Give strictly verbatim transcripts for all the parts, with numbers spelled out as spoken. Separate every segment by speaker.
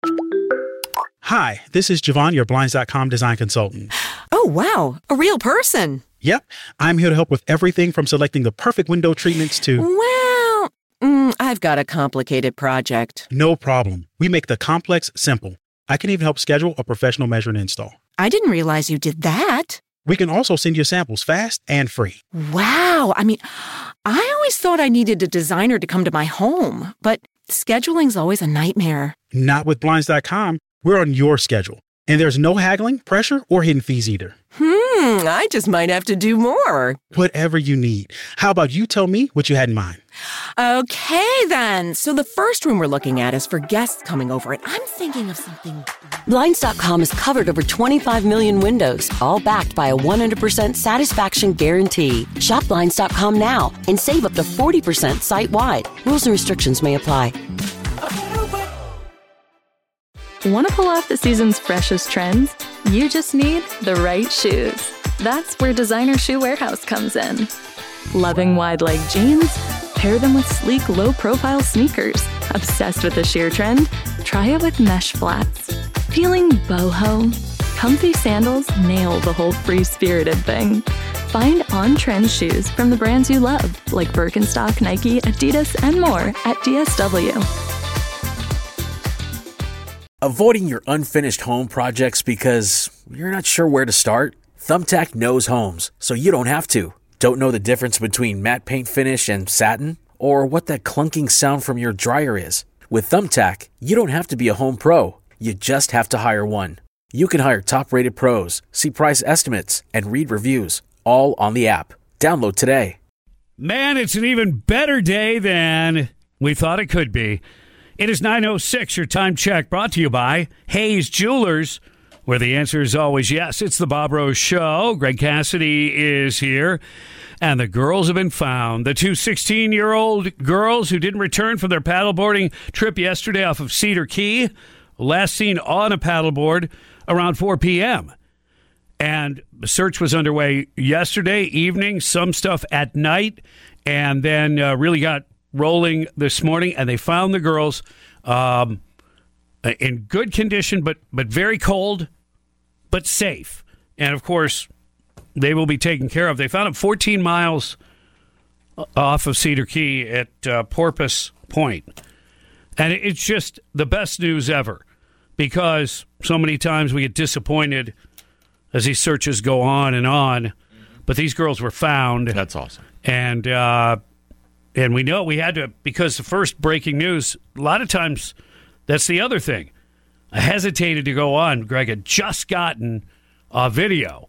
Speaker 1: Hi, this is Javon, your Blinds dot com design consultant.
Speaker 2: Oh, wow. A real person.
Speaker 1: Yep. I'm here to help with everything from selecting the perfect window treatments to...
Speaker 2: Well, mm, I've got a complicated project.
Speaker 1: No problem. We make the complex simple. I can even help schedule a professional measure and install.
Speaker 2: I didn't realize you did that.
Speaker 1: We can also send you samples fast and free.
Speaker 2: Wow. I mean, I always thought I needed a designer to come to my home, but scheduling's always a nightmare.
Speaker 1: Not with Blinds dot com. We're on your schedule. And there's no haggling, pressure, or hidden fees either.
Speaker 2: Hmm, I just might have to do more.
Speaker 1: Whatever you need. How about you tell me what you had in mind?
Speaker 2: Okay, then. So the first room we're looking at is for guests coming over, and I'm thinking of something...
Speaker 3: Blinds dot com has covered over twenty-five million windows, all backed by a one hundred percent satisfaction guarantee. Shop Blinds dot com now and save up to forty percent site-wide. Rules and restrictions may apply.
Speaker 4: Want to pull off the season's freshest trends? You just need the right shoes. That's where Designer Shoe Warehouse comes in. Loving wide-leg jeans? Pair them with sleek, low-profile sneakers. Obsessed with the sheer trend? Try it with mesh flats. Feeling boho? Comfy sandals nail the whole free-spirited thing. Find on-trend shoes from the brands you love, like Birkenstock, Nike, Adidas, and more at D S W.
Speaker 5: Avoiding your unfinished home projects because you're not sure where to start? Thumbtack knows homes, so you don't have to. Don't know the difference between matte paint finish and satin? Or what that clunking sound from your dryer is? With Thumbtack, you don't have to be a home pro. You just have to hire one. You can hire top-rated pros, see price estimates, and read reviews, all on the app. Download today.
Speaker 6: Man, it's an even better day than we thought it could be. It is nine oh six, your time check, brought to you by Hayes Jewelers, where the answer is always yes. It's the Bob Rose Show. Greg Cassidy is here, and the girls have been found. The two sixteen-year-old girls who didn't return from their paddleboarding trip yesterday off of Cedar Key, last seen on a paddleboard around four p.m. And the search was underway yesterday evening, some stuff at night, and then uh, really got rolling this morning, and they found the girls um, in good condition, but but very cold, but safe. And, of course, they will be taken care of. They found them fourteen miles off of Cedar Key at uh, Porpoise Point. And it's just the best news ever, because so many times we get disappointed as these searches go on and on. But these girls were found.
Speaker 7: That's awesome.
Speaker 6: And... Uh, And we know we had to, because the first breaking news, a lot of times, that's the other thing. I hesitated to go on. Greg had just gotten a video.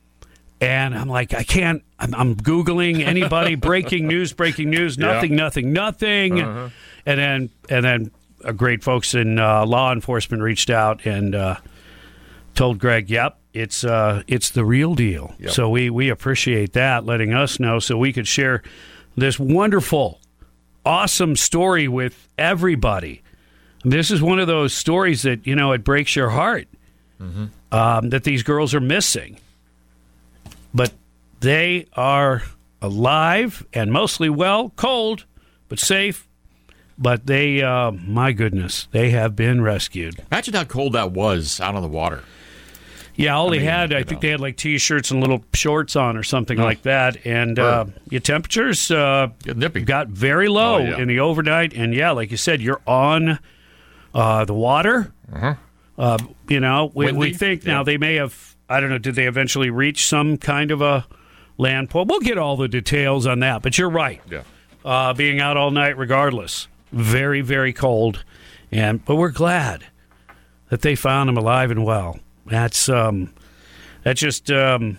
Speaker 6: And I'm like, I can't, I'm, I'm Googling anybody, breaking news, breaking news, nothing, yeah. nothing, nothing. Uh-huh. And then, and then uh, great folks in uh, law enforcement reached out and uh, told Greg, yep, it's uh, it's the real deal. Yep. So we, we appreciate that, letting us know so we could share this wonderful, awesome story with everybody. This is one of those stories that, you know, it breaks your heart mm-hmm. um, that these girls are missing. But they are alive and mostly well, cold, but safe. But they, uh, my goodness, they have been rescued.
Speaker 7: Imagine how cold that was out on the water.
Speaker 6: Yeah, all
Speaker 7: I
Speaker 6: they
Speaker 7: mean,
Speaker 6: had, I
Speaker 7: know.
Speaker 6: think they had like T-shirts and little shorts on or something oh. like that. And uh, your temperatures uh, got very low oh, yeah. in the overnight. And, yeah, like you said, you're on uh, the water. Uh-huh. Uh, you know, we, we think yeah. now they may have, I don't know, did they eventually reach some kind of a land pole? We'll get all the details on that. But you're right.
Speaker 7: Yeah.
Speaker 6: Uh, being out all night regardless. Very, very cold. And But we're glad that they found him alive and well. That's um, that just um,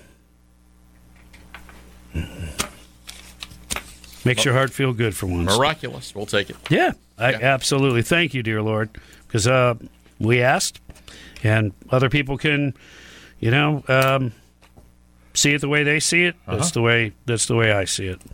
Speaker 6: makes your heart feel good for once.
Speaker 7: Miraculous. We'll take it.
Speaker 6: Yeah, I,
Speaker 7: yeah.
Speaker 6: absolutely. Thank you, dear Lord, because uh, we asked, and other people can, you know, um, see it the way they see it. Uh-huh. That's the way. That's the way I see it.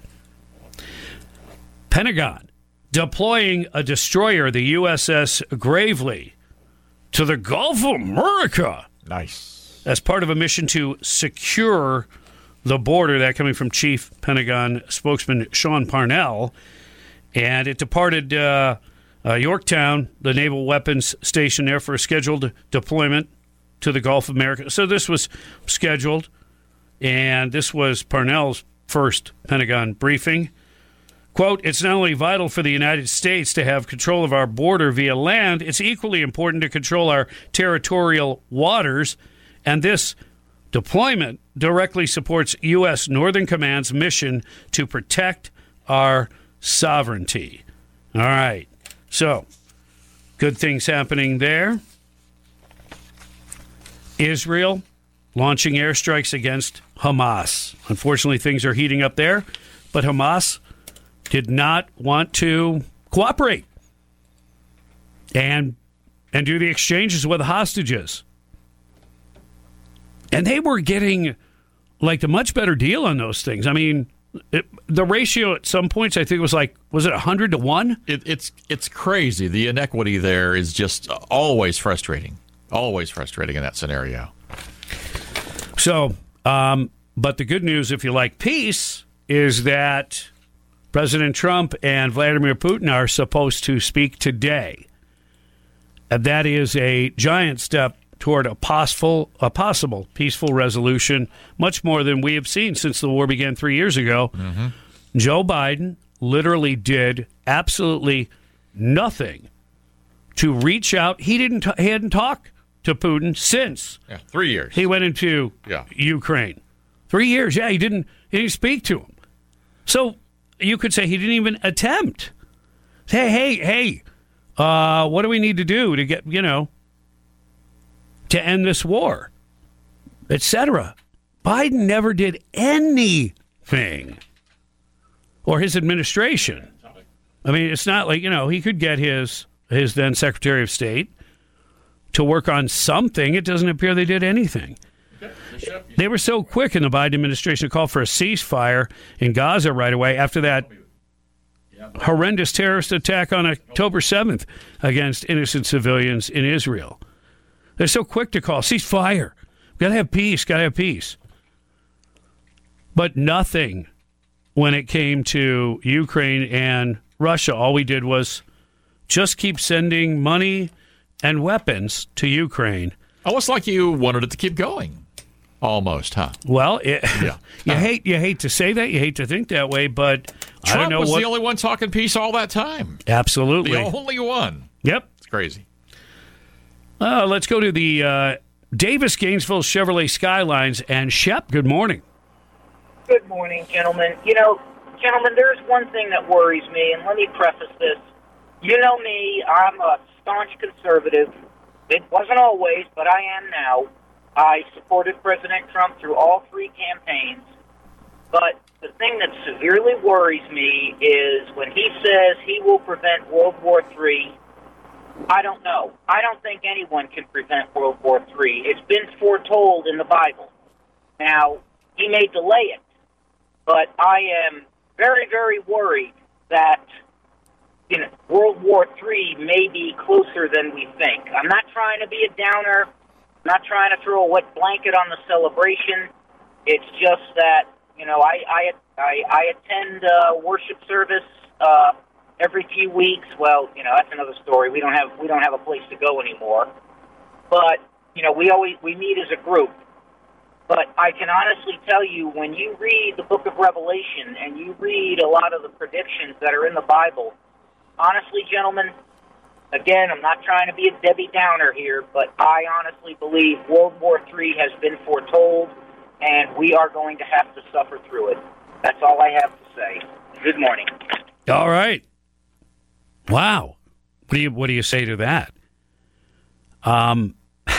Speaker 6: Pentagon deploying a destroyer, the U S S Gravely, to the Gulf of America.
Speaker 7: Nice.
Speaker 6: As part of a mission to secure the border, that coming from Chief Pentagon spokesman Sean Parnell. And it departed uh, Uh, Yorktown, the naval weapons station there for a scheduled deployment to the Gulf of America. So this was scheduled, and this was Parnell's first Pentagon briefing. Quote, it's not only vital for the United States to have control of our border via land, it's equally important to control our territorial waters, and this deployment directly supports U S. Northern Command's mission to protect our sovereignty. All right. So, good things happening there. Israel launching airstrikes against Hamas. Unfortunately, things are heating up there, but Hamas did not want to cooperate and and do the exchanges with hostages. And they were getting like a much better deal on those things. I mean, It, the ratio at some points, I think, was like, was it one hundred to one?
Speaker 7: It, it's it's crazy. The inequity there is just always frustrating. Always frustrating in that scenario.
Speaker 6: So, um, but the good news, if you like peace, is that President Trump and Vladimir Putin are supposed to speak today. And that is a giant step toward a possible, a possible peaceful resolution, much more than we have seen since the war began three years ago. Mm-hmm. Joe Biden literally did absolutely nothing to reach out. He didn't. He hadn't talked to Putin since
Speaker 7: yeah, three years.
Speaker 6: He went into
Speaker 7: yeah.
Speaker 6: Ukraine. Three years. Yeah, he didn't. He didn't speak to him. So you could say he didn't even attempt. Hey, hey, hey. Uh, what do we need to do to get you know? to end this war, et cetera. Biden never did anything, or his administration. I mean, it's not like, you know, he could get his his then Secretary of State to work on something. It doesn't appear they did anything. They were so quick in the Biden administration to call for a ceasefire in Gaza right away after that horrendous terrorist attack on October seventh against innocent civilians in Israel. They're so quick to call ceasefire. Got to have peace. Got to have peace. But nothing when it came to Ukraine and Russia. All we did was just keep sending money and weapons to Ukraine.
Speaker 7: Almost like you wanted it to keep going. Almost, huh?
Speaker 6: Well, it,
Speaker 7: yeah.
Speaker 6: you
Speaker 7: uh,
Speaker 6: hate you hate to say that. You hate to think that way, but
Speaker 7: Trump
Speaker 6: I don't know
Speaker 7: was
Speaker 6: what...
Speaker 7: the only one talking peace all that time.
Speaker 6: Absolutely.
Speaker 7: The only one.
Speaker 6: Yep.
Speaker 7: It's crazy.
Speaker 6: Uh, let's go to the uh, Davis Gainesville Chevrolet Skylines. And Shep, good morning.
Speaker 8: Good morning, gentlemen. You know, gentlemen, there's one thing that worries me, and let me preface this. You know me, I'm a staunch conservative. It wasn't always, but I am now. I supported President Trump through all three campaigns. But the thing that severely worries me is when he says he will prevent World War Three. I don't know. I don't think anyone can prevent World War Three. It's been foretold in the Bible. Now, he may delay it, but I am very, very worried that you know, World War Three may be closer than we think. I'm not trying to be a downer. I'm not trying to throw a wet blanket on the celebration. It's just that, you know, I I, I, I attend uh, worship service uh every few weeks. Well, you know, that's another story. We don't have we don't have a place to go anymore. But, you know, we always we meet as a group. But I can honestly tell you, when you read the book of Revelation and you read a lot of the predictions that are in the Bible, honestly, gentlemen, again, I'm not trying to be a Debbie Downer here, but I honestly believe World War Three has been foretold, and we are going to have to suffer through it. That's all I have to say. Good morning.
Speaker 6: All right. Wow. What do you what do you say to that? Um,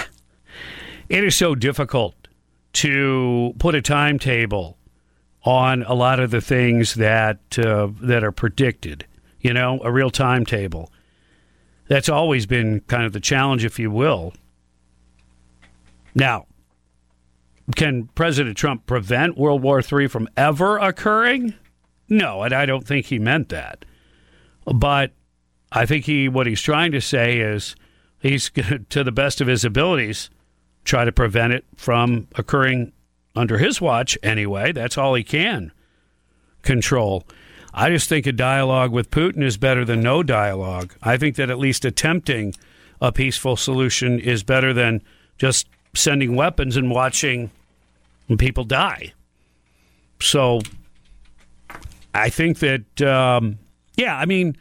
Speaker 6: it is so difficult to put a timetable on a lot of the things that uh, that are predicted. You know, a real timetable. That's always been kind of the challenge, if you will. Now, can President Trump prevent World War Three from ever occurring? No, and I don't think he meant that. But I think he what he's trying to say is he's going to the best of his abilities try to prevent it from occurring under his watch anyway. That's all he can control. I just think a dialogue with Putin is better than no dialogue. I think that at least attempting a peaceful solution is better than just sending weapons and watching people die. So I think that, um, yeah, I mean,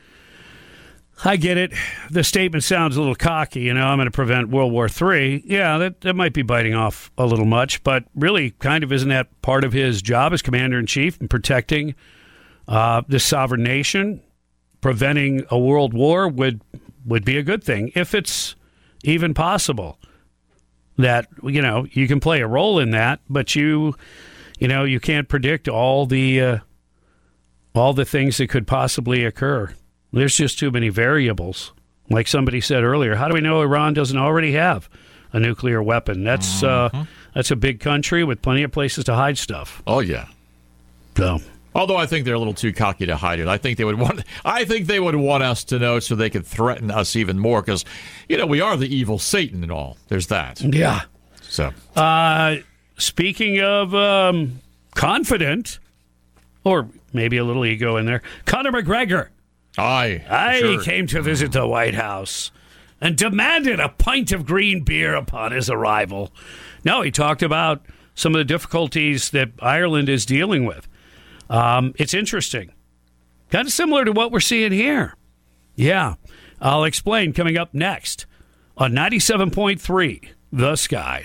Speaker 6: I get it. The statement sounds a little cocky, you know, I'm going to prevent World War Three. Yeah, that, that might be biting off a little much, but really kind of isn't that part of his job as commander-in-chief in protecting uh, this sovereign nation? Preventing a world war would would be a good thing, if it's even possible that, you know, you can play a role in that, but you, you know, you can't predict all the, uh, all the things that could possibly occur. There's just too many variables. Like somebody said earlier, how do we know Iran doesn't already have a nuclear weapon? That's mm-hmm. uh, that's a big country with plenty of places to hide stuff.
Speaker 7: Oh yeah.
Speaker 6: So,
Speaker 7: although I think they're a little too cocky to hide it. I think they would want. I think they would want us to know so they could threaten us even more because, you know, we are the evil Satan and all. There's that.
Speaker 6: Yeah.
Speaker 7: So,
Speaker 6: uh, speaking of um, confident, or maybe a little ego in there, Conor McGregor.
Speaker 7: Aye.
Speaker 6: I
Speaker 7: sure.
Speaker 6: came to visit the White House and demanded a pint of green beer upon his arrival. No, he talked about some of the difficulties that Ireland is dealing with. Um, it's interesting. Kind of similar to what we're seeing here. Yeah. I'll explain coming up next on ninety-seven point three The Sky.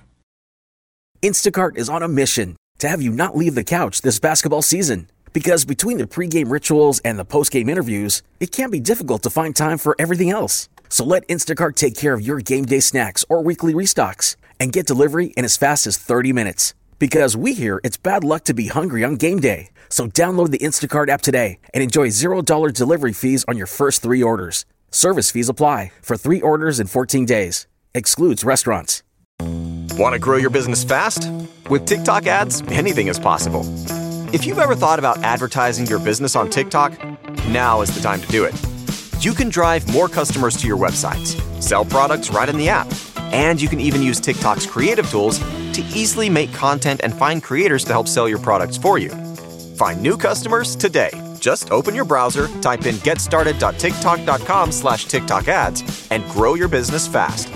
Speaker 9: Instacart is on a mission to have you not leave the couch this basketball season. Because between the pregame rituals and the postgame interviews, it can be difficult to find time for everything else. So let Instacart take care of your game day snacks or weekly restocks and get delivery in as fast as thirty minutes. Because we hear it's bad luck to be hungry on game day. So download the Instacart app today and enjoy zero dollars delivery fees on your first three orders. Service fees apply for three orders in fourteen days. Excludes restaurants.
Speaker 10: Want to grow your business fast? With TikTok ads, anything is possible. If you've ever thought about advertising your business on TikTok, now is the time to do it. You can drive more customers to your websites, sell products right in the app, and you can even use TikTok's creative tools to easily make content and find creators to help sell your products for you. Find new customers today. Just open your browser, type in getstarted.tiktok.com slash TikTok ads, and grow your business fast.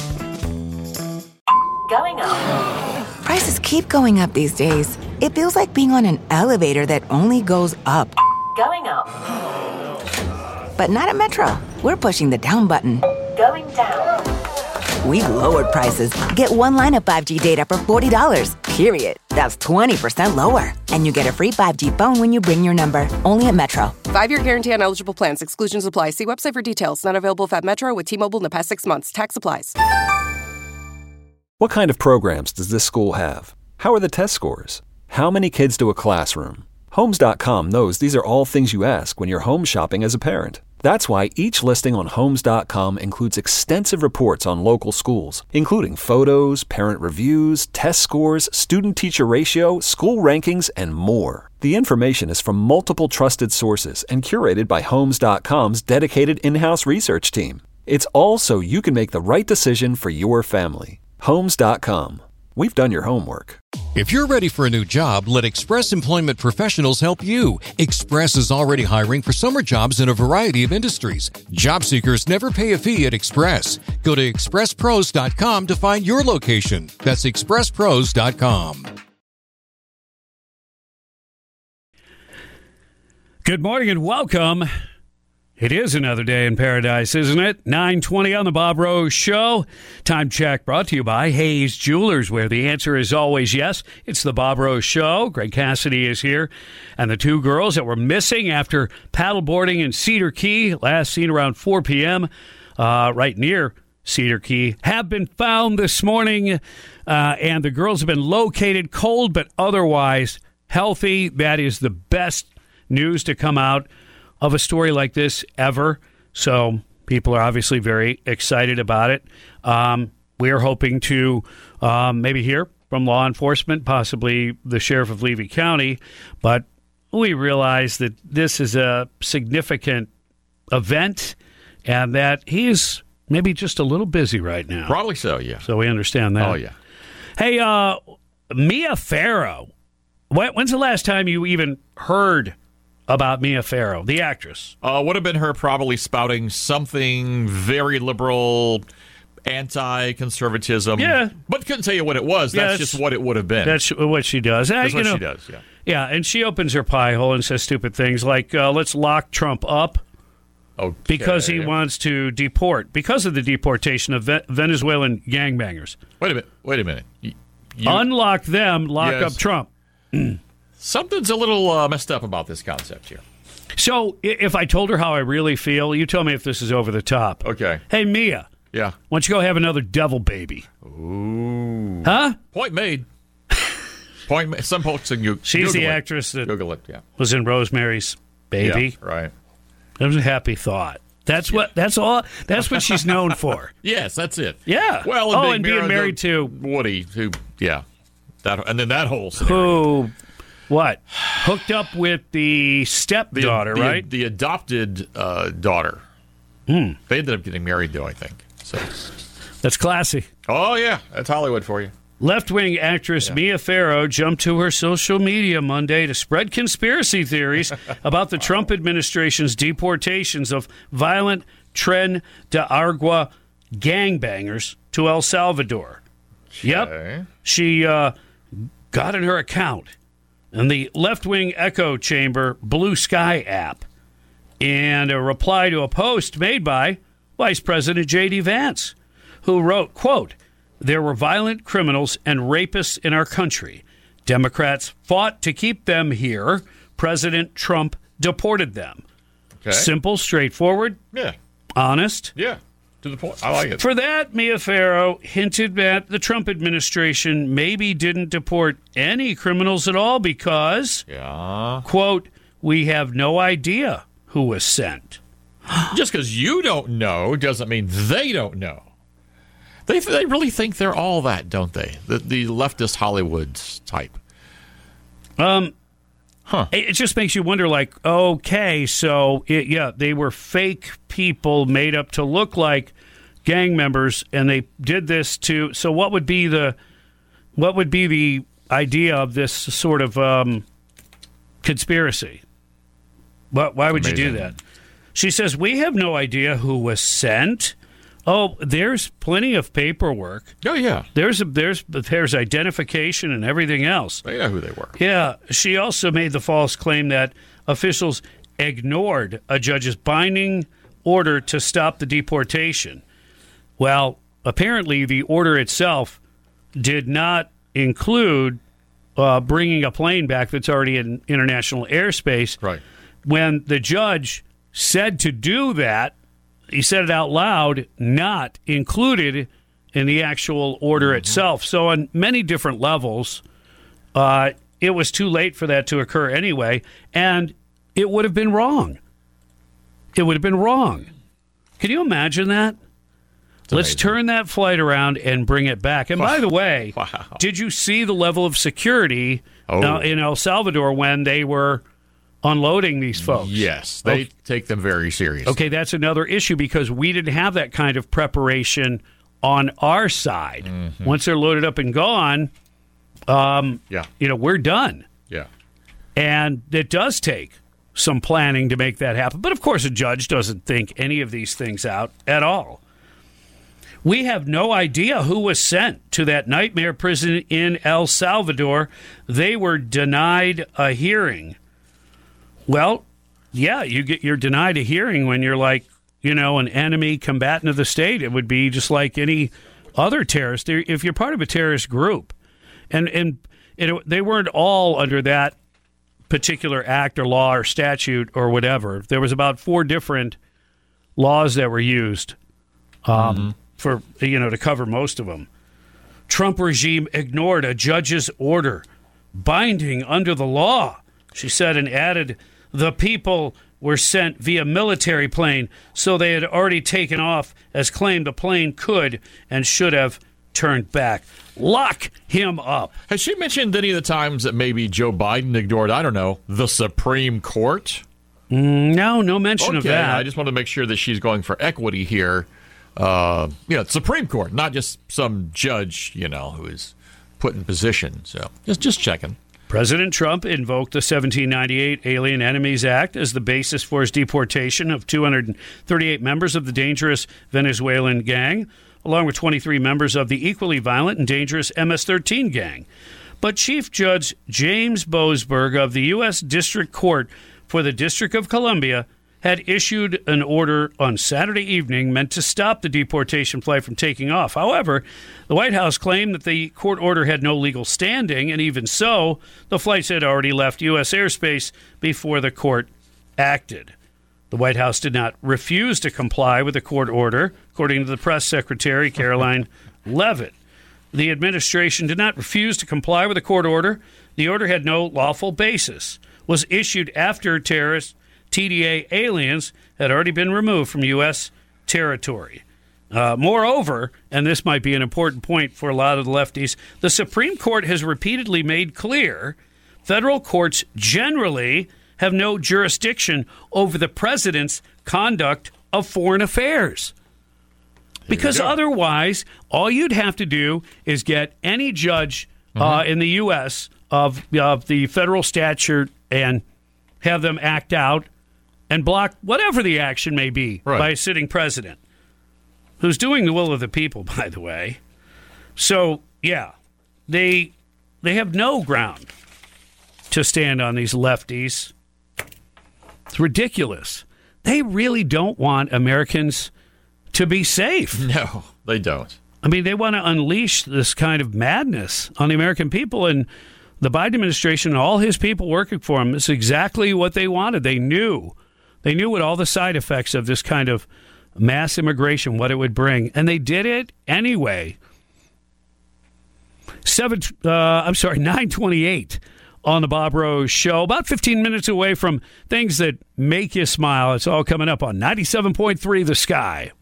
Speaker 11: Going up. Prices keep going up these days. It feels like being on an elevator that only goes up.
Speaker 12: Going up.
Speaker 11: But not at Metro. We're pushing the down button.
Speaker 12: Going down.
Speaker 11: We've lowered prices. Get one line of five G data for forty dollars, period. That's twenty percent lower. And you get a free five G phone when you bring your number. Only at Metro.
Speaker 13: Five-year guarantee on eligible plans. Exclusions apply. See website for details. Not available at Metro with T-Mobile in the past six months. Tax applies.
Speaker 14: What kind of programs does this school have? How are the test scores? How many kids to a classroom? Homes dot com knows these are all things you ask when you're home shopping as a parent. That's why each listing on Homes dot com includes extensive reports on local schools, including photos, parent reviews, test scores, student-teacher ratio, school rankings, and more. The information is from multiple trusted sources and curated by Homes dot com's dedicated in-house research team. It's all so you can make the right decision for your family. Homes dot com. We've done your homework.
Speaker 15: If you're ready for a new job, let Express Employment Professionals help you. Express is already hiring for summer jobs in a variety of industries. Job seekers never pay a fee at Express. Go to express pros dot com to find your location. That's express pros dot com.
Speaker 6: Good morning and welcome. It is another day in paradise, isn't it? nine twenty on the Bob Rose Show. Time check brought to you by Hayes Jewelers, where the answer is always yes. It's the Bob Rose Show. Greg Cassidy is here. And the two girls that were missing after paddleboarding in Cedar Key, last seen around four p.m., uh, right near Cedar Key, have been found this morning. Uh, and the girls have been located cold, but otherwise healthy. That is the best news to come out of a story like this ever. So people are obviously very excited about it. Um, we're hoping to um, maybe hear from law enforcement, possibly the sheriff of Levy County, but we realize that this is a significant event and that he's maybe just a little busy right now.
Speaker 7: Probably so, yeah.
Speaker 6: So we understand that.
Speaker 7: Oh, yeah.
Speaker 6: Hey, uh, Mia Farrow, when's the last time you even heard about Mia Farrow, the actress?
Speaker 7: Uh, would have been her probably spouting something very liberal, anti-conservatism.
Speaker 6: Yeah.
Speaker 7: But couldn't tell you what it was.
Speaker 6: Yeah,
Speaker 7: that's,
Speaker 6: that's
Speaker 7: just what it would have been.
Speaker 6: That's what she does.
Speaker 7: That's
Speaker 6: Uh,
Speaker 7: what
Speaker 6: you know,
Speaker 7: she does, yeah.
Speaker 6: Yeah, and she opens her pie hole and says stupid things like, uh, let's lock Trump up
Speaker 7: okay.
Speaker 6: because he wants to deport, because of the deportation of Ve- Venezuelan gangbangers.
Speaker 7: Wait a minute. Wait a minute. You, you,
Speaker 6: Unlock them, lock
Speaker 7: Yes.
Speaker 6: up Trump.
Speaker 7: Something's a little uh, messed up about this concept here.
Speaker 6: So i- if I told her how I really feel, you tell me if this is over the top.
Speaker 7: Okay.
Speaker 6: Hey, Mia.
Speaker 7: Yeah.
Speaker 6: Why don't you go have another devil baby?
Speaker 7: Ooh.
Speaker 6: Huh?
Speaker 7: Point made. Point made. Some folks can Google
Speaker 6: She's the
Speaker 7: it.
Speaker 6: actress that
Speaker 7: Google it, yeah.
Speaker 6: was in Rosemary's Baby.
Speaker 7: Yeah, right.
Speaker 6: It was a happy thought. That's what. That's all. That's what she's known for.
Speaker 7: Yes, that's it.
Speaker 6: Yeah.
Speaker 7: Well,
Speaker 6: oh,
Speaker 7: being
Speaker 6: and being
Speaker 7: married
Speaker 6: married to
Speaker 7: Woody, who, yeah, that, and then that whole scenario.
Speaker 6: who, what, hooked up with the stepdaughter,
Speaker 7: the,
Speaker 6: right?
Speaker 7: The adopted uh, daughter.
Speaker 6: Hmm.
Speaker 7: They ended up getting married, though, I think. So.
Speaker 6: That's classy.
Speaker 7: Oh, yeah. That's Hollywood for you.
Speaker 6: Left-wing actress yeah. Mia Farrow jumped to her social media Monday to spread conspiracy theories about the Trump administration's deportations of violent Tren de Aragua gangbangers to El Salvador.
Speaker 7: Okay.
Speaker 6: Yep. She uh, got in her account in the left-wing echo chamber Blue Sky app and a reply to a post made by Vice President J D. Vance, who wrote, quote, "There were violent criminals and rapists in our country. Democrats fought to keep them here. President Trump deported them."
Speaker 7: Okay.
Speaker 6: Simple, straightforward,
Speaker 7: Yeah.
Speaker 6: honest.
Speaker 7: Yeah. To the point. I like it.
Speaker 6: For that, Mia Farrow hinted that the Trump administration maybe didn't deport any criminals at all because,
Speaker 7: yeah.
Speaker 6: quote, "we have no idea who was sent."
Speaker 7: Just because you don't know doesn't mean they don't know. They they really think they're all that, don't they? The the leftist Hollywood type.
Speaker 6: Um,
Speaker 7: huh?
Speaker 6: It just makes you wonder. Like, okay, so it, yeah, they were fake people made up to look like gang members, and they did this to. So, what would be the what would be the idea of this sort of um, conspiracy? But why would Amazing. you do that? She says we have no idea who was sent. Oh, there's plenty of paperwork.
Speaker 7: Oh, yeah.
Speaker 6: There's a, there's there's identification and everything else.
Speaker 7: They know who they were.
Speaker 6: Yeah. She also made the false claim that officials ignored a judge's binding order to stop the deportation. Well, apparently the order itself did not include uh, bringing a plane back that's already in international airspace.
Speaker 7: Right.
Speaker 6: When the judge said to do that, he said it out loud, not included in the actual order mm-hmm. itself. So on many different levels, uh, it was too late for that to occur anyway, and it would have been wrong. It would have been wrong. Can you imagine that? It's Let's amazing. turn that flight around and bring it back. And by the way,
Speaker 7: wow.
Speaker 6: did you see the level of security
Speaker 7: oh.
Speaker 6: uh, in El Salvador when they were unloading these folks?
Speaker 7: Yes, they okay. take them very seriously.
Speaker 6: Okay, that's another issue because we didn't have that kind of preparation on our side.
Speaker 7: Mm-hmm.
Speaker 6: Once they're loaded up and gone, um,
Speaker 7: yeah.
Speaker 6: you know, we're done.
Speaker 7: Yeah.
Speaker 6: And it does take some planning to make that happen. But, of course, a judge doesn't think any of these things out at all. We have no idea who was sent to that nightmare prison in El Salvador. They were denied a hearing. Well, yeah, you get you're denied a hearing when you're like, you know, an enemy combatant of the state. It would be just like any other terrorist. If you're part of a terrorist group, and and it, they weren't all under that particular act or law or statute or whatever. There was about four different laws that were used um, mm-hmm. for you know to cover most of them. Trump regime ignored a judge's order, binding under the law, she said, and added, the people were sent via military plane, so they had already taken off as claimed the plane could and should have turned back. Lock him up.
Speaker 7: Has she mentioned any of the times that maybe Joe Biden ignored, I don't know, the Supreme Court?
Speaker 6: Mm, no, no mention
Speaker 7: okay,
Speaker 6: of that.
Speaker 7: I just want to make sure that she's going for equity here. Uh, you know, Supreme Court, not just some judge, you know, who is put in position. So just just checking.
Speaker 6: President Trump invoked the seventeen ninety-eight Alien Enemies Act as the basis for his deportation of two hundred thirty-eight members of the dangerous Venezuelan gang, along with twenty-three members of the equally violent and dangerous M S thirteen gang. But Chief Judge James Boasberg of the U S District Court for the District of Columbia had issued an order on Saturday evening meant to stop the deportation flight from taking off. However, the White House claimed that the court order had no legal standing, and even so, the flights had already left U S airspace before the court acted. The White House did not refuse to comply with the court order, according to the press secretary, Caroline Leavitt. The administration did not refuse to comply with the court order. The order had no lawful basis, was issued after terrorist T D A aliens had already been removed from U S territory. Uh, moreover, and this might be an important point for a lot of the lefties, the Supreme Court has repeatedly made clear federal courts generally have no jurisdiction over the president's conduct of foreign affairs. Because otherwise, all you'd have to do is get any judge uh, mm-hmm. in the U S of, of the federal statute and have them act out and block whatever the action may be right. by a sitting president, who's doing the will of the people, by the way. So, yeah, they they have no ground to stand on these lefties. It's ridiculous. They really don't want Americans to be safe.
Speaker 7: No, they don't.
Speaker 6: I mean, they want to unleash this kind of madness on the American people, and the Biden administration and all his people working for him is exactly what they wanted. They knew. They knew what all the side effects of this kind of mass immigration, what it would bring, and they did it anyway. Seven, uh, I'm sorry, nine twenty-eight on the Bob Rose Show. About fifteen minutes away from things that make you smile. It's all coming up on ninety-seven point three The Sky.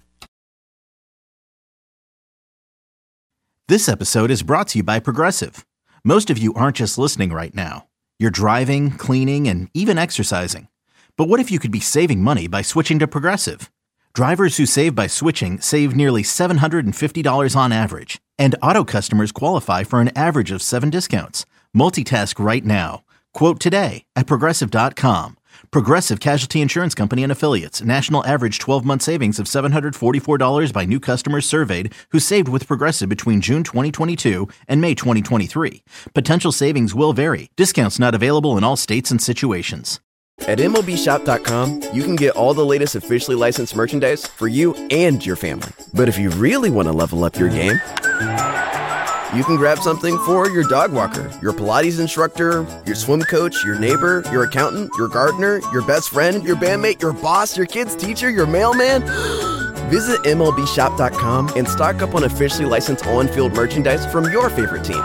Speaker 16: This episode is brought to you by Progressive. Most of you aren't just listening right now. You're driving, cleaning, and even exercising. But what if you could be saving money by switching to Progressive? Drivers who save by switching save nearly seven hundred fifty dollars on average. And auto customers qualify for an average of seven discounts. Multitask right now. Quote today at Progressive dot com. Progressive Casualty Insurance Company and Affiliates. National average twelve-month savings of seven hundred forty-four dollars by new customers surveyed who saved with Progressive between June twenty twenty-two and May twenty twenty-three. Potential savings will vary. Discounts not available in all states and situations.
Speaker 17: At M L B Shop dot com, you can get all the latest officially licensed merchandise for you and your family. But if you really want to level up your game, you can grab something for your dog walker, your Pilates instructor, your swim coach, your neighbor, your accountant, your gardener, your best friend, your bandmate, your boss, your kid's teacher, your mailman. Visit M L B Shop dot com and stock up on officially licensed on-field merchandise from your favorite teams.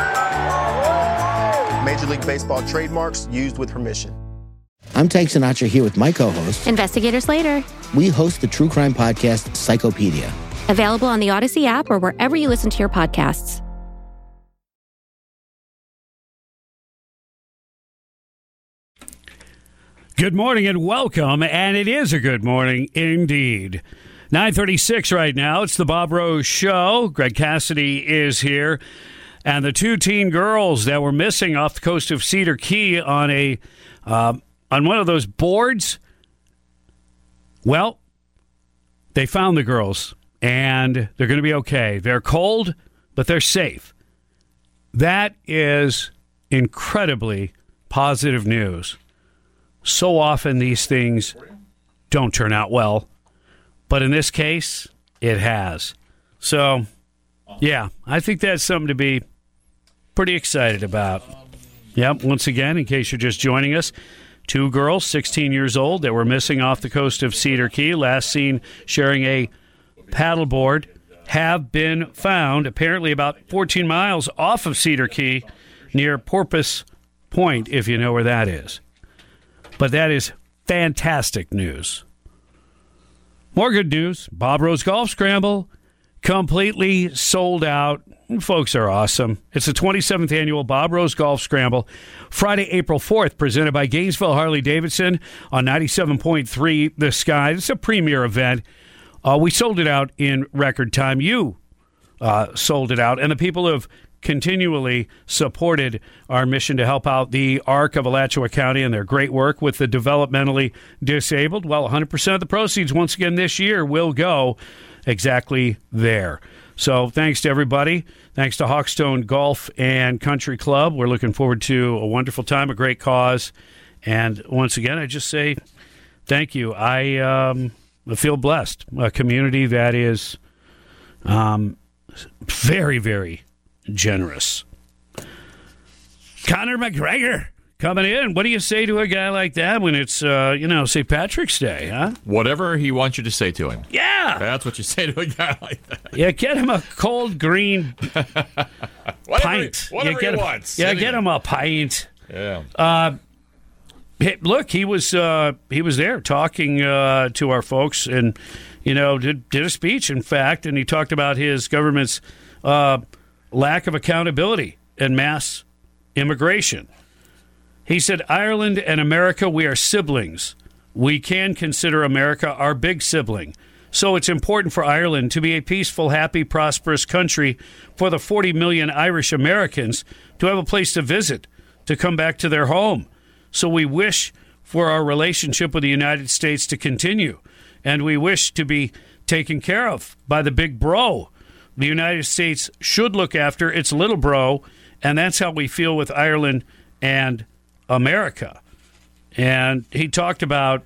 Speaker 18: Major League Baseball trademarks used with permission.
Speaker 19: I'm Tank Sinatra here with my co-host,
Speaker 20: Investigator Slater.
Speaker 19: We host the true crime podcast, Psychopedia.
Speaker 20: Available on the Odyssey app or wherever you listen to your podcasts.
Speaker 6: Good morning and welcome, and it is a good morning indeed. nine thirty-six right now. It's the Bob Rose Show. Greg Cassidy is here. And the two teen girls that were missing off the coast of Cedar Key on a uh, on one of those boards, well, they found the girls, and they're going to be okay. They're cold, but they're safe. That is incredibly positive news. So often these things don't turn out well, but in this case, it has. So, yeah, I think that's something to be pretty excited about. Yep, once again, in case you're just joining us, two girls, sixteen years old, that were missing off the coast of Cedar Key, last seen sharing a paddleboard, have been found apparently about fourteen miles off of Cedar Key near Porpoise Point, if you know where that is. But that is fantastic news. More good news. Bob Rose Golf Scramble, completely sold out. Folks are awesome. It's the twenty-seventh annual Bob Rose Golf Scramble, Friday, April fourth, presented by Gainesville Harley-Davidson on ninety-seven point three The Sky. It's a premier event. Uh, we sold it out in record time. You uh, sold it out. And the people of continually supported our mission to help out the A R C of Alachua County and their great work with the developmentally disabled. Well, one hundred percent of the proceeds, once again, this year will go exactly there. So thanks to everybody. Thanks to Hawkstone Golf and Country Club. We're looking forward to a wonderful time, a great cause. And once again, I just say thank you. I um, feel blessed. A community that is um, very, very generous. Conor McGregor coming in. What do you say to a guy like that when it's, uh, you know, Saint Patrick's Day, huh?
Speaker 7: Whatever he wants you to say to him.
Speaker 6: Yeah.
Speaker 7: That's what you say to a guy like that.
Speaker 6: Yeah, get him a cold green
Speaker 7: whatever,
Speaker 6: pint.
Speaker 7: Whatever
Speaker 6: yeah, get
Speaker 7: he
Speaker 6: him,
Speaker 7: wants.
Speaker 6: Yeah,
Speaker 7: Anyway.
Speaker 6: get him a pint.
Speaker 7: Yeah.
Speaker 6: Uh, hey, look, he was uh, he was there talking uh, to our folks and, you know, did, did a speech, in fact, and he talked about his government's uh, lack of accountability and mass immigration. He said, Ireland and America, we are siblings. We can consider America our big sibling. So it's important for Ireland to be a peaceful, happy, prosperous country for the forty million Irish Americans to have a place to visit, to come back to their home. So we wish for our relationship with the United States to continue, and we wish to be taken care of by the big bro. The United States should look after its little bro, and that's how we feel with Ireland and America. And he talked about,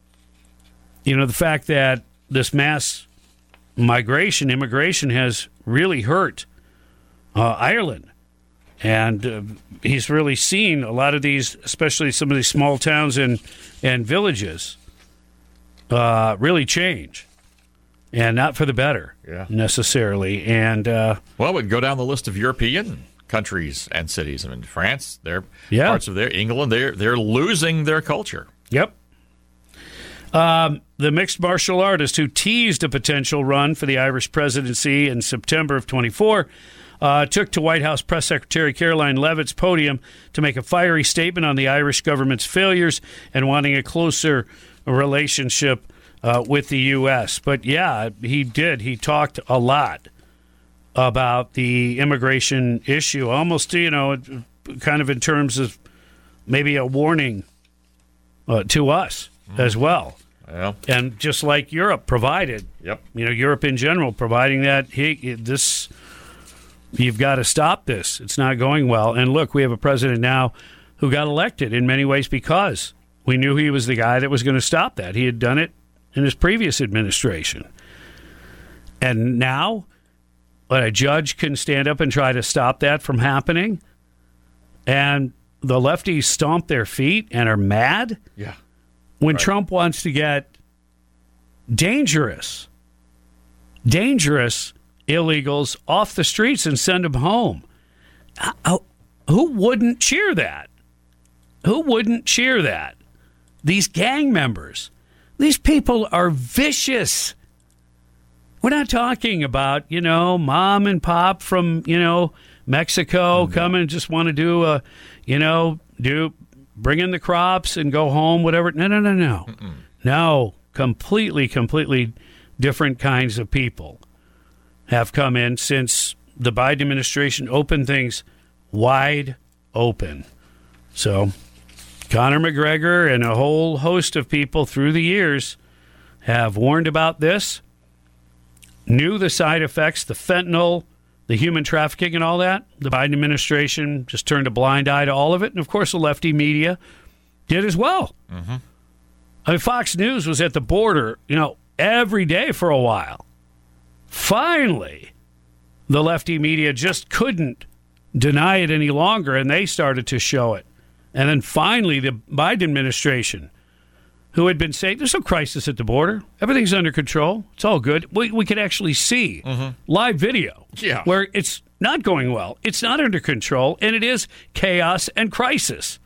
Speaker 6: you know, the fact that this mass migration, immigration has really hurt uh, Ireland. And uh, he's really seen a lot of these, especially some of these small towns and, and villages, uh, really change. And not for the better,
Speaker 7: yeah.
Speaker 6: necessarily. And uh,
Speaker 7: well, we'd go down the list of European countries and cities. I mean, France, they're
Speaker 6: yeah.
Speaker 7: parts of their England, they're they're losing their culture.
Speaker 6: Yep. Um, the mixed martial artist who teased a potential run for the Irish presidency in September of twenty-four uh, took to White House Press Secretary Caroline Leavitt's podium to make a fiery statement on the Irish government's failures and wanting a closer relationship uh, with the U S. But yeah, he did. He talked a lot about the immigration issue, almost, you know, kind of in terms of maybe a warning uh, to us mm. as well.
Speaker 7: Yeah.
Speaker 6: And just like Europe provided,
Speaker 7: yep.
Speaker 6: you know, Europe in general providing that, hey, this, you've got to stop this. It's not going well. And look, we have a president now who got elected in many ways because we knew he was the guy that was going to stop that. He had done it in his previous administration. And now, but a judge can stand up and try to stop that from happening, and the lefties stomp their feet and are mad.
Speaker 7: Yeah.
Speaker 6: When
Speaker 7: right.
Speaker 6: Trump wants to get dangerous, dangerous illegals off the streets and send them home. Who wouldn't cheer that? Who wouldn't cheer that? These gang members, these people are vicious. We're not talking about, you know, mom and pop from, you know, Mexico mm-hmm. come and just want to do a, you know, do bring in the crops and go home, whatever. No, no, no, no. Mm-mm. No, completely, completely different kinds of people have come in since the Biden administration opened things wide open. So Conor McGregor and a whole host of people through the years have warned about this, knew the side effects, the fentanyl, the human trafficking and all that. The Biden administration just turned a blind eye to all of it. And, of course, the lefty media did as well.
Speaker 7: Mm-hmm.
Speaker 6: I mean, Fox News was at the border, you know, every day for a while. Finally, the lefty media just couldn't deny it any longer, and they started to show it. And then finally, the Biden administration, who had been saying, there's no crisis at the border. Everything's under control. It's all good. We, we could actually see
Speaker 7: mm-hmm.
Speaker 6: live video
Speaker 7: yeah.
Speaker 6: where it's not going well. It's not under control, and it is chaos and crisis.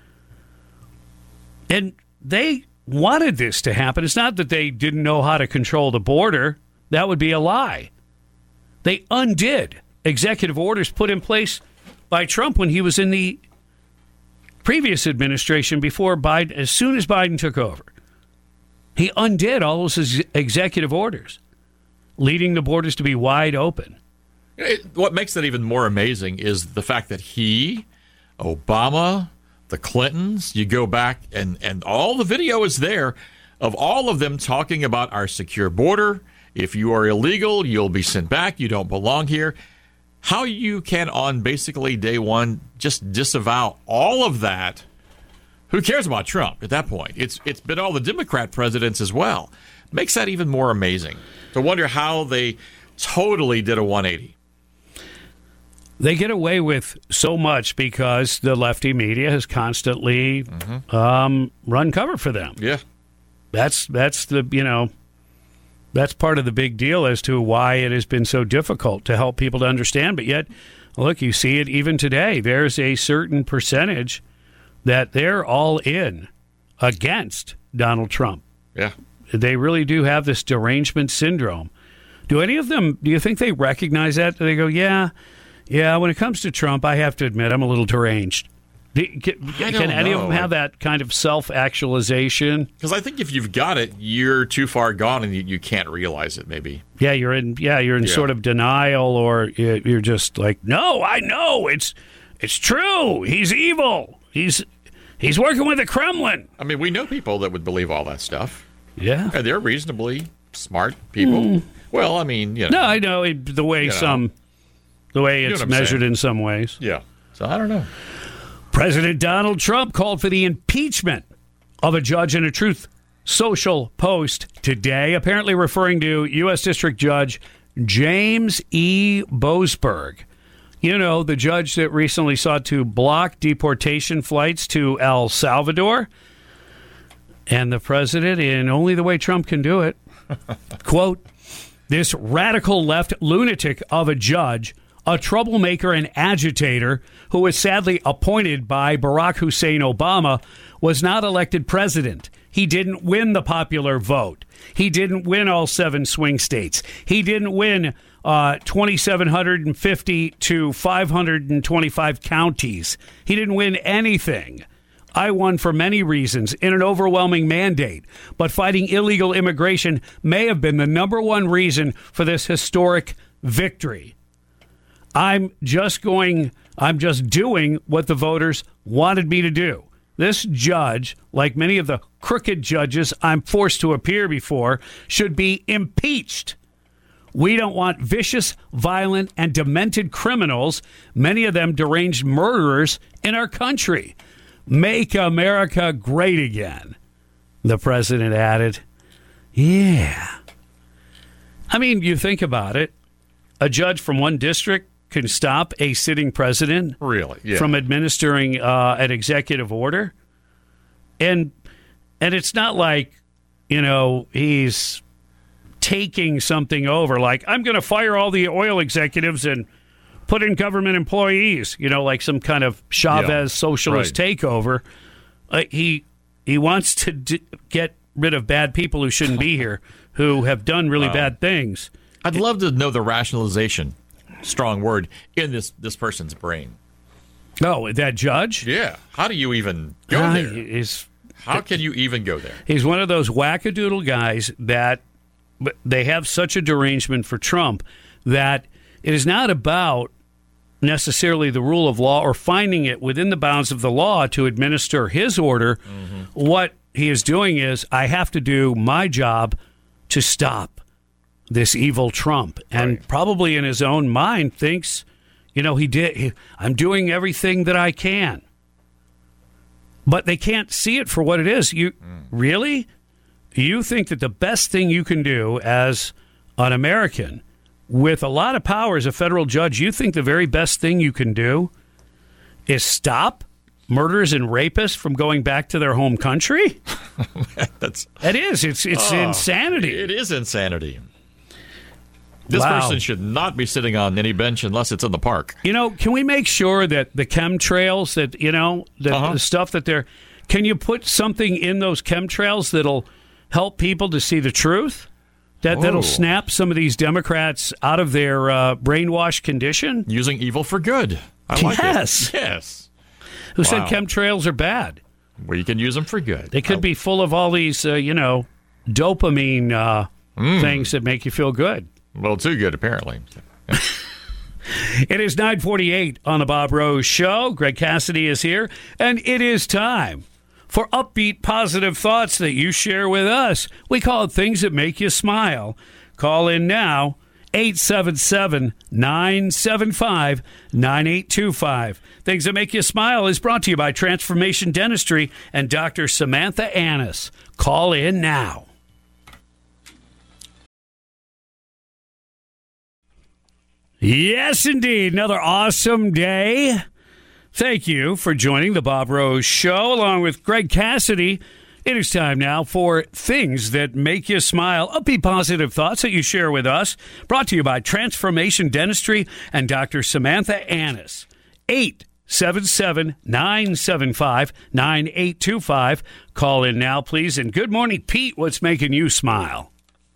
Speaker 6: And they wanted this to happen. It's not that they didn't know how to control the border. That would be a lie. They undid executive orders put in place by Trump when he was in the previous administration before Biden, as soon as Biden took over. He undid all those executive orders, leading the borders to be wide open.
Speaker 7: It, what makes it even more amazing is the fact that he, Obama, the Clintons, you go back and, and all the video is there of all of them talking about our secure border. If you are illegal, you'll be sent back. You don't belong here. How you can, on basically day one, just disavow all of that. Who cares about Trump at that point? It's It's been all the Democrat presidents as well. Makes that even more amazing. To wonder how they totally did a one eighty.
Speaker 6: They get away with so much because the lefty media has constantly mm-hmm. um, run cover for them.
Speaker 7: Yeah.
Speaker 6: That's that's the, you know, that's part of the big deal as to why it has been so difficult to help people to understand. But yet, look, you see it even today. There's a certain percentage that they're all in against Donald Trump.
Speaker 7: Yeah.
Speaker 6: They really do have this derangement syndrome. Do any of them, do you think they recognize that? Do they go, yeah, yeah, when it comes to Trump, I have to admit I'm a little deranged. Do, can
Speaker 7: I
Speaker 6: can
Speaker 7: don't
Speaker 6: any
Speaker 7: know.
Speaker 6: of them have that kind of self-actualization?
Speaker 7: Because I think if you've got it, you're too far gone and you, you can't realize it, maybe.
Speaker 6: Yeah, you're in Yeah, you're in
Speaker 7: Yeah.
Speaker 6: sort of denial, or you're just like, no, I know, it's it's true. He's evil. He's he's working with the Kremlin.
Speaker 7: I mean, we know people that would believe all that stuff.
Speaker 6: Yeah.
Speaker 7: And they're reasonably smart people.
Speaker 6: Mm.
Speaker 7: Well, I mean, you know.
Speaker 6: No, I know it, the way
Speaker 7: You know.
Speaker 6: some, the way
Speaker 7: You know
Speaker 6: it's
Speaker 7: what I'm
Speaker 6: measured
Speaker 7: saying.
Speaker 6: in some ways.
Speaker 7: Yeah. So I don't know.
Speaker 6: President Donald Trump called for the impeachment of a judge in a Truth Social post today, apparently referring to U S District Judge James E. Boasberg. You know, the judge that recently sought to block deportation flights to El Salvador. And the president, in only the way Trump can do it, quote, this radical left lunatic of a judge, a troublemaker and agitator who was sadly appointed by Barack Hussein Obama, was not elected president. He didn't win the popular vote. He didn't win all seven swing states. He didn't win uh, two thousand seven hundred fifty to five hundred twenty-five counties. He didn't win anything. I won for many reasons in an overwhelming mandate, but fighting illegal immigration may have been the number one reason for this historic victory. I'm just going, I'm just doing what the voters wanted me to do. This judge, like many of the crooked judges I'm forced to appear before, should be impeached. We don't want vicious, violent, and demented criminals, many of them deranged murderers, in our country. Make America great again, the president added. Yeah. I mean, you think about it. A judge from one district can stop a sitting president
Speaker 7: really yeah.
Speaker 6: from administering uh, an executive order. And and it's not like, you know, he's taking something over. Like, I'm going to fire all the oil executives and put in government employees, you know, like some kind of Chavez
Speaker 7: Yeah,
Speaker 6: socialist
Speaker 7: right.
Speaker 6: takeover. Uh, he he wants to d- get rid of bad people who shouldn't be here, who have done really
Speaker 7: Wow.
Speaker 6: bad things.
Speaker 7: I'd love to know the rationalization, strong word, in this, this person's brain.
Speaker 6: Oh, that judge?
Speaker 7: Yeah. How do you even go
Speaker 6: Uh,
Speaker 7: there?
Speaker 6: he's,
Speaker 7: How can you even go there?
Speaker 6: he's one of those wackadoodle guys that but they have such a derangement for Trump that it is not about necessarily the rule of law or finding it within the bounds of the law to administer his order. Mm-hmm. What he is doing is, I have to do my job to stop this evil Trump. And
Speaker 7: Right.
Speaker 6: probably in his own mind thinks, you know, he did. He, I'm doing everything that I can. But they can't see it for what it is. You mm. really? You think that the best thing you can do as an American with a lot of power as a federal judge, you think the very best thing you can do is stop murderers and rapists from going back to their home country?
Speaker 7: That's
Speaker 6: it is. It's it's
Speaker 7: oh,
Speaker 6: insanity.
Speaker 7: It is insanity. This
Speaker 6: Wow.
Speaker 7: person should not be sitting on any bench unless it's in the park.
Speaker 6: You know, can we make sure that the chemtrails that, you know, that
Speaker 7: Uh-huh.
Speaker 6: the stuff that they're, can you put something in those chemtrails that'll help people to see the truth? That,
Speaker 7: Oh.
Speaker 6: that'll snap some of these Democrats out of their uh, brainwashed condition?
Speaker 7: Using evil for good. I like
Speaker 6: yes.
Speaker 7: it. Yes.
Speaker 6: Who
Speaker 7: Wow.
Speaker 6: said chemtrails are bad?
Speaker 7: Well, you can use them for good.
Speaker 6: They could
Speaker 7: Oh.
Speaker 6: be full of all these, uh, you know, dopamine uh,
Speaker 7: Mm.
Speaker 6: things that make you feel good.
Speaker 7: A little too good, apparently.
Speaker 6: It is nine forty-eight on the Bob Rose Show. Greg Cassidy is here, and it is time for upbeat, positive thoughts that you share with us. We call it Things That Make You Smile. Call in now, eight seven seven, nine seven five, nine eight two five. Things That Make You Smile is brought to you by Transformation Dentistry and Doctor Samantha Annis. Call in now. Yes, indeed. Another awesome day. Thank you for joining the Bob Rose Show along with Greg Cassidy. It is time now for Things That Make You Smile. Upbeat positive thoughts that you share with us. Brought to you by Transformation Dentistry and Doctor Samantha Annis. eight seven seven, nine seven five, nine eight two five. Call in now, please. And good morning, Pete. What's making you smile?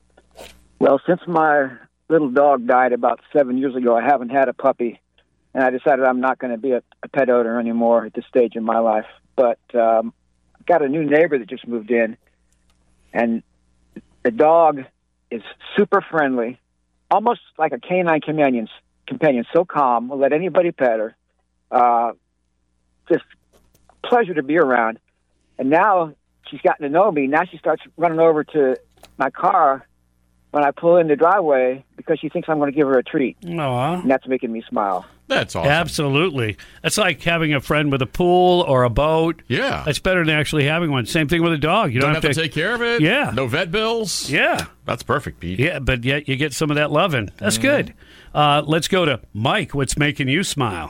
Speaker 21: Well, since my little dog died about seven years ago, I haven't had a puppy, and I decided I'm not going to be a, a pet owner anymore at this stage in my life. But um, I've got a new neighbor that just moved in, and the dog is super friendly, almost like a canine companion, companion so calm, will let anybody pet her. Uh, just pleasure to be around. And now she's gotten to know me. Now she starts running over to my car when I pull in the driveway because she thinks I'm going to give her a treat.
Speaker 6: Aww.
Speaker 21: And that's making me smile.
Speaker 7: That's awesome.
Speaker 6: Absolutely. It's like having a friend with a pool or a boat.
Speaker 7: Yeah.
Speaker 6: That's better than actually having one. Same thing with a dog. You
Speaker 7: don't,
Speaker 6: don't
Speaker 7: have, have to, to take care of it.
Speaker 6: Yeah.
Speaker 7: No vet bills.
Speaker 6: Yeah.
Speaker 7: That's perfect, Pete.
Speaker 6: Yeah, but yet you get some of that loving. That's mm. good. Uh, let's go to Mike. What's making you smile?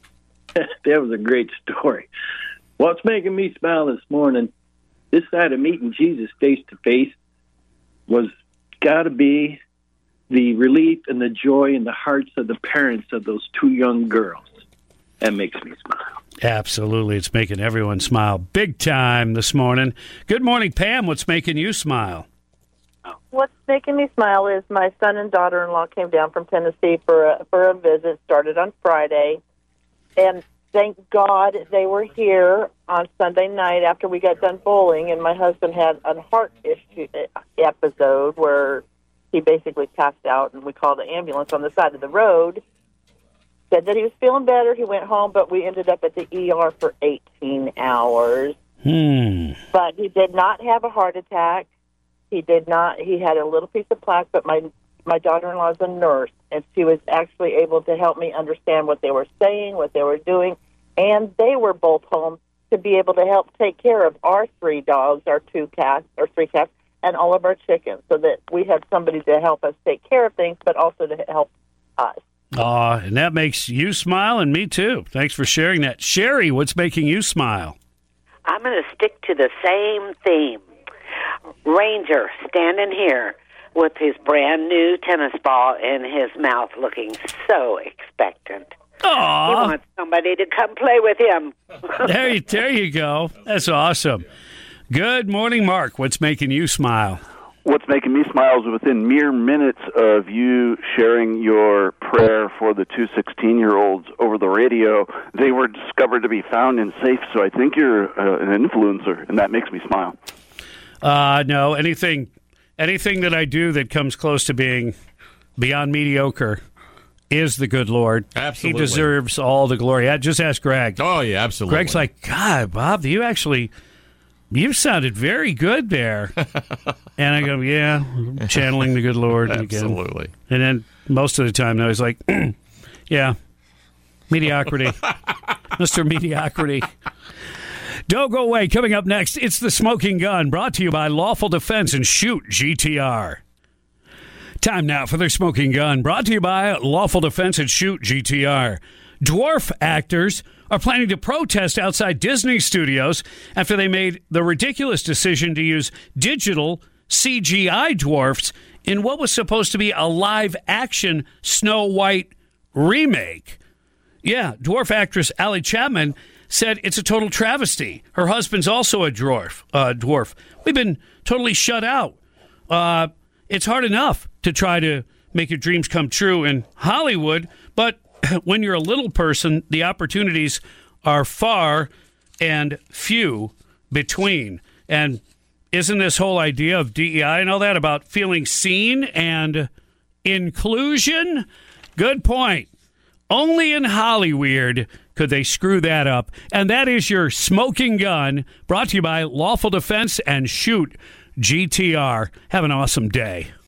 Speaker 22: That was a great story. What's making me smile this morning, this side of meeting Jesus face to face, was got to be the relief and the joy in the hearts of the parents of those two young girls. That makes me smile.
Speaker 6: Absolutely. It's making everyone smile big time this morning. Good morning, Pam. What's making you smile?
Speaker 23: What's making me smile is my son and daughter-in-law came down from Tennessee for a, for a visit, started on Friday, and thank God they were here on Sunday night after we got done bowling, and my husband had a heart issue episode where he basically passed out, and we called the ambulance on the side of the road. Said that he was feeling better. He went home, but we ended up at the E R for eighteen hours.
Speaker 6: Hmm.
Speaker 23: But he did not have a heart attack. He did not. He had a little piece of plaque, but my my daughter-in-law is a nurse, and she was actually able to help me understand what they were saying, what they were doing, and they were both home to be able to help take care of our three dogs, our two cats, or three cats, and all of our chickens, so that we have somebody to help us take care of things, but also to help us.
Speaker 6: Uh, and that makes you smile, and me too. Thanks for sharing that. Sherry, what's making you smile?
Speaker 24: I'm going to stick to the same theme. Ranger standing here with his brand new tennis ball in his mouth looking so expectant.
Speaker 6: Aww.
Speaker 24: He wants somebody to come play with him.
Speaker 6: there, you, there you go. That's awesome. Good morning, Mark. What's making you smile?
Speaker 25: What's making me smile is within mere minutes of you sharing your prayer for the two sixteen-year-olds over the radio, they were discovered to be found and safe, so I think you're uh, an influencer, and that makes me smile.
Speaker 6: Uh, no, anything anything that I do that comes close to being beyond mediocre is the good Lord.
Speaker 7: Absolutely.
Speaker 6: He deserves all the glory. I just ask Greg.
Speaker 7: Oh, yeah, absolutely.
Speaker 6: Greg's like, God, Bob, you actually, you sounded very good there. And I go, yeah, channeling the good Lord again.
Speaker 7: Absolutely.
Speaker 6: And then most of the time, now he's like, yeah, mediocrity. Mister Mediocrity. Don't go away. Coming up next, it's The Smoking Gun, brought to you by Lawful Defense and Shoot G T R. Time now for The Smoking Gun, brought to you by Lawful Defense and Shoot G T R. Dwarf actors are planning to protest outside Disney Studios after they made the ridiculous decision to use digital C G I dwarfs in what was supposed to be a live-action Snow White remake. Yeah, dwarf actress Allie Chapman said it's a total travesty. Her husband's also a dwarf. Uh, dwarf. We've been totally shut out. Uh, it's hard enough to try to make your dreams come true in Hollywood, but when you're a little person, the opportunities are far and few between. And isn't this whole idea of D E I and all that about feeling seen and inclusion? Good point. Only in Hollyweird could they screw that up. And that is your smoking gun, brought to you by Lawful Defense and Shoot G T R. Have an awesome day.